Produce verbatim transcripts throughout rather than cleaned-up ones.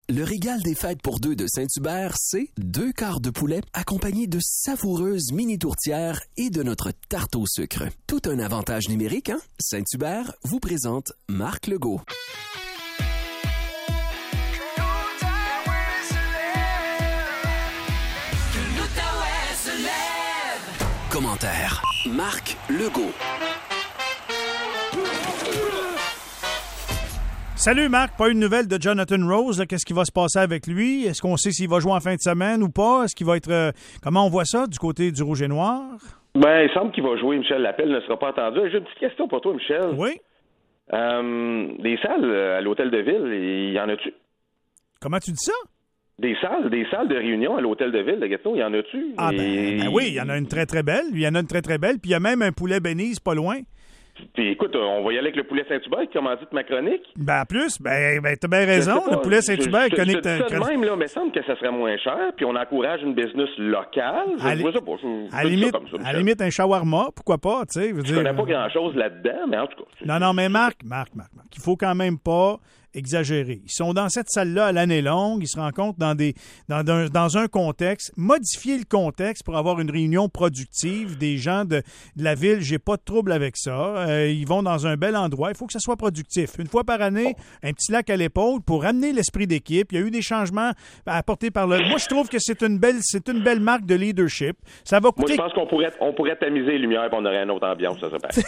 Le régal des fêtes pour deux de Saint-Hubert, c'est deux quarts de poulet accompagnés de savoureuses mini-tourtières et de notre tarte au sucre. Tout un avantage numérique, hein? Saint-Hubert vous présente Marc Legault. Commentaire Marc Legault. Salut Marc, pas une nouvelle de Jonathan Rose. Là. Qu'est-ce qui va se passer avec lui? Est-ce qu'on sait s'il va jouer en fin de semaine ou pas? Est-ce qu'il va être... Euh, comment on voit ça du côté du Rouge et Noir? Ben, il semble qu'il va jouer, Michel. L'appel ne sera pas entendu. J'ai une petite question pour toi, Michel. Oui? Euh, des salles à l'hôtel de ville, il y en a-tu? Comment tu dis ça? Des salles, des salles de réunion à l'hôtel de ville de Gatineau, il y en a-tu? Ah, ben, Et... ben oui, il y en a une très très belle. Il y en a une très très belle. Puis il y a même un poulet Benise pas loin. Puis écoute, on va y aller avec le poulet Saint-Hubert qui commandite ma chronique. Ben, en plus, ben, ben t'as bien raison. Le poulet Saint-Hubert je, je, connecte... Je, je, je, ça de même, là, mais il semble que ça serait moins cher, puis on encourage une business locale. Je à, li... ça pas, je, à, limite, ça ça, à limite, un shawarma, pourquoi pas, tu sais. Je, je connais pas grand-chose là-dedans, mais en tout cas... Non, non, mais Marc, Marc, Marc, Marc, il faut quand même pas exagérer. Ils sont dans cette salle-là à l'année longue, ils se rencontrent dans des dans, dans, dans un contexte, modifier le contexte pour avoir une réunion productive des gens de, de la ville, j'ai pas de trouble avec ça. Euh, ils vont dans un bel endroit, il faut que ça soit productif. Une fois par année, un petit lac à l'épaule pour ramener l'esprit d'équipe. Il y a eu des changements apportés par le... Moi, je trouve que c'est une belle c'est une belle marque de leadership. Ça va coûter... Moi, je pense qu'on pourrait on pourrait tamiser les lumières et on aurait une autre ambiance, ça serait pareil.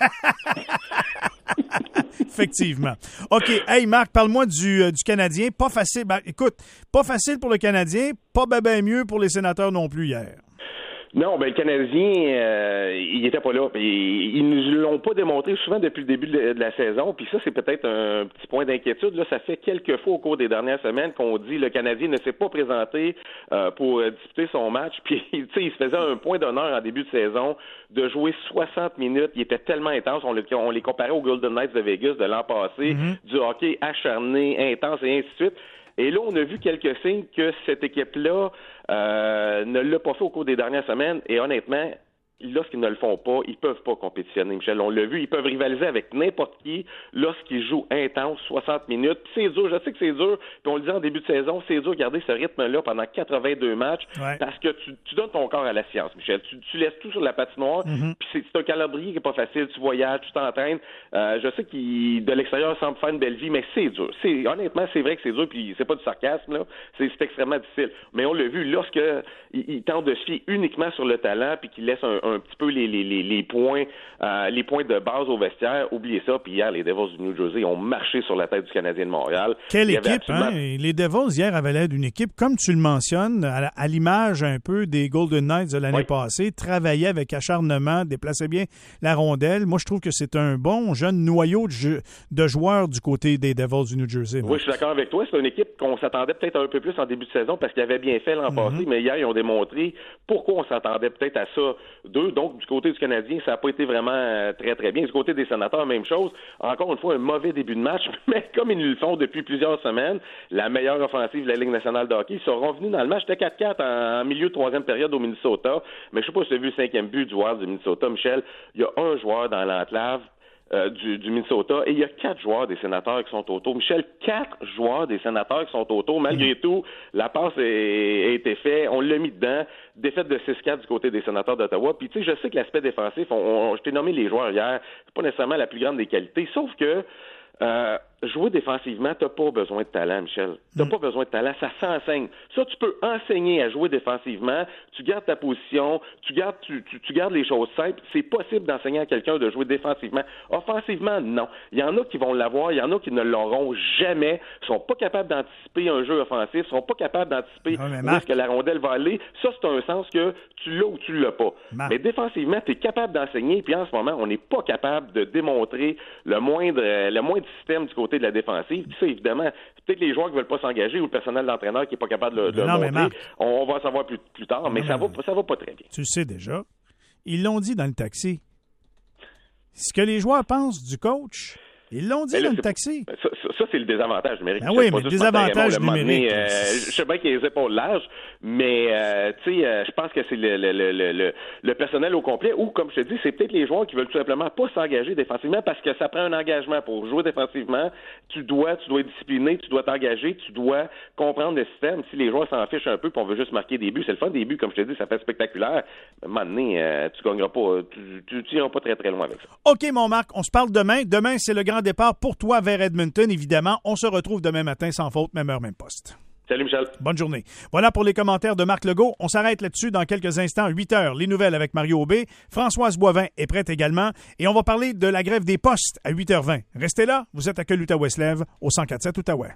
Effectivement. OK. Hey, Marc, parle-moi du, euh, du Canadien. Pas facile. Ben, écoute, pas facile pour le Canadien, pas ben, ben mieux pour les Sénateurs non plus hier. Non, ben le Canadien, euh, il était pas là. Ils, ils nous l'ont pas démontré souvent depuis le début de, de la saison. Puis ça, c'est peut-être un petit point d'inquiétude. Là, ça fait quelques fois au cours des dernières semaines qu'on dit le Canadien ne s'est pas présenté euh, pour euh, disputer son match. Puis, tu sais, il se faisait un point d'honneur en début de saison de jouer soixante minutes. Il était tellement intense. On, le, on les comparait aux Golden Knights de Vegas de l'an passé, mm-hmm. du hockey acharné, intense et ainsi de suite. Et là, on a vu quelques signes que cette équipe-là euh, ne l'a pas fait au cours des dernières semaines. Et honnêtement, lorsqu'ils ne le font pas, ils peuvent pas compétitionner, Michel. On l'a vu, ils peuvent rivaliser avec n'importe qui lorsqu'ils jouent intense, soixante minutes. Puis c'est dur, je sais que c'est dur. Puis on le disait en début de saison, c'est dur de garder ce rythme-là pendant quatre-vingt-deux matchs ouais. parce que tu, tu donnes ton corps à la science, Michel. Tu, tu laisses tout sur la patinoire. Mm-hmm. Puis c'est, c'est un calendrier qui est pas facile. Tu voyages, tu t'entraînes. Euh, je sais qu'il de l'extérieur semble faire une belle vie, mais c'est dur. C'est honnêtement, c'est vrai que c'est dur. Puis c'est pas du sarcasme là. C'est, c'est extrêmement difficile. Mais on l'a vu lorsque il, il tente de se fier uniquement sur le talent, puis qu'il laisse un, un petit peu les, les, les, les points euh, les points de base au vestiaire. Oubliez ça. Puis hier, les Devils du New Jersey ont marché sur la tête du Canadien de Montréal. Quelle équipe, absolument... hein? Les Devils hier avaient l'air d'une équipe, comme tu le mentionnes, à, à l'image un peu des Golden Knights de l'année oui. passée, travaillaient avec acharnement, déplaçaient bien la rondelle. Moi, je trouve que c'est un bon jeune noyau de, jeu, de joueurs du côté des Devils du New Jersey. Moi. Oui, je suis d'accord avec toi. C'est une équipe qu'on s'attendait peut-être un peu plus en début de saison parce qu'ils avaient bien fait l'an mm-hmm. passé, mais hier, ils ont démontré pourquoi on s'attendait peut-être à ça d'eux. Donc, du côté du Canadien, ça n'a pas été vraiment euh, très, très bien. Du côté des Sénateurs, même chose. Encore une fois, un mauvais début de match, mais comme ils le font depuis plusieurs semaines, la meilleure offensive de la Ligue nationale de hockey, ils sont revenus dans le match. C'était quatre quatre en, en milieu de troisième période au Minnesota, mais je sais pas si tu as vu le cinquième but du Wild du Minnesota, Michel. Il y a un joueur dans l'enclave Euh, du, du Minnesota, et il y a quatre joueurs des Sénateurs qui sont autour. Michel, quatre joueurs des Sénateurs qui sont autour. Malgré mmh. tout, la passe a, a été faite. On l'a mis dedans. Défaite de six quatre du côté des Sénateurs d'Ottawa. Puis, tu sais, je sais que l'aspect défensif, on, on, je t'ai nommé les joueurs hier, c'est pas nécessairement la plus grande des qualités, sauf que euh, jouer défensivement, t'as pas besoin de talent, Michel. T'as mm. pas besoin de talent, ça s'enseigne. Ça, tu peux enseigner à jouer défensivement, tu gardes ta position, tu gardes, tu, tu, tu gardes les choses simples. C'est possible d'enseigner à quelqu'un de jouer défensivement. Offensivement, non. Il y en a qui vont l'avoir, il y en a qui ne l'auront jamais, ils sont pas capables d'anticiper un jeu offensif, ils sont pas capables d'anticiper où est-ce que la rondelle va aller. Ça, c'est un sens que tu l'as ou tu l'as pas. Marc. Mais défensivement, tu es capable d'enseigner, puis en ce moment, on n'est pas capable de démontrer le moindre, le moindre système du côté de la défensive. Puis ça, évidemment, c'est peut-être les joueurs qui veulent pas s'engager ou le personnel d'entraîneur qui est pas capable de, de non, le montrer. On, on va en savoir plus, plus tard, non, mais ça va, ça va pas très bien. Tu le sais déjà. Ils l'ont dit dans le taxi. Ce que les joueurs pensent du coach, Ils l'ont dit, là, là, le c'est- taxi. Ça, ça, ça, c'est le désavantage numérique. Ben Je oui, sais pas mais juste désavantage Martin Raymond, le numérique. moment donné, euh, je sais bien qu'il y a les épaules larges, mais euh, tu sais, euh, je pense que c'est le, le, le, le, le, le personnel au complet, ou comme je te dis, c'est peut-être les joueurs qui veulent tout simplement pas s'engager défensivement parce que ça prend un engagement pour jouer défensivement. Tu dois, tu dois être discipliné, tu dois t'engager, tu dois comprendre le système. Si les joueurs s'en fichent un peu, puis on veut juste marquer des buts, c'est le fun des buts, comme je te dis, ça fait spectaculaire. À un moment donné, euh, tu gagneras pas, tu, tu, tu iras pas très très loin avec ça. OK, mon Marc, on se parle demain. Demain, c'est le grand départ pour toi vers Edmonton, évidemment. On se retrouve demain matin sans faute, même heure, même poste. Salut Michel. Bonne journée. Voilà pour les commentaires de Marc Legault. On s'arrête là-dessus dans quelques instants, huit heures. Les nouvelles avec Mario Aubé. Françoise Boivin est prête également. Et on va parler de la grève des postes à huit heures vingt. Restez là, vous êtes à Que l'Outaouais se lève au cent quatre sept Outaouais.